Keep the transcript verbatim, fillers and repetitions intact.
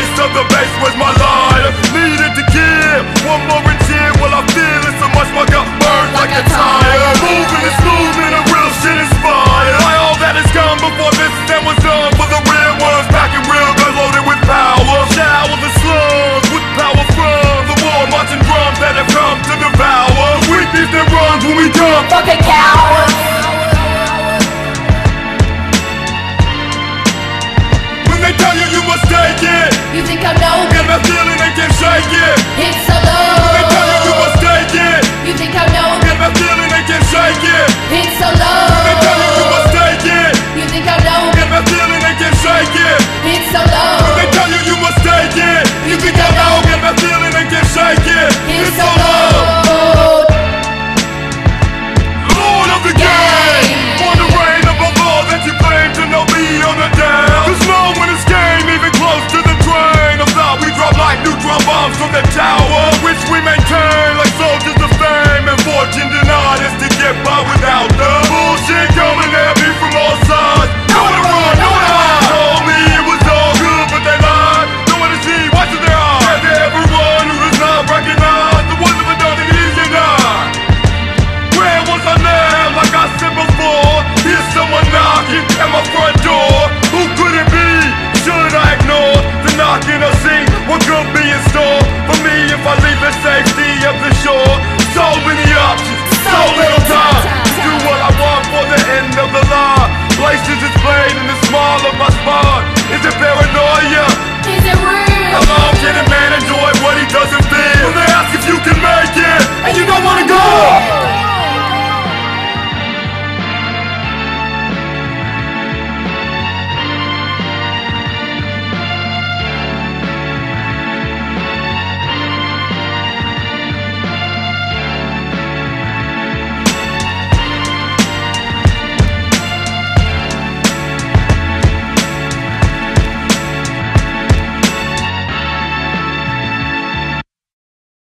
taste of the bass was my life. Needed to give one more and cheer. Well, I feel it so much, my gut burns like a tire. Moving and smoothing, the real shit inspired. By all that has come before this then was done. For the real ones, back in real guns loaded with power. Shower the slums with power from the war, marching drums that have come to devour. Weakness that runs when we come. Fucking cowards. When they tell you you must take it, You think I know? get that feeling they can shake it. It's so When they tell you you low. must take it, You think I know? get that feeling they can shake it. It's so low.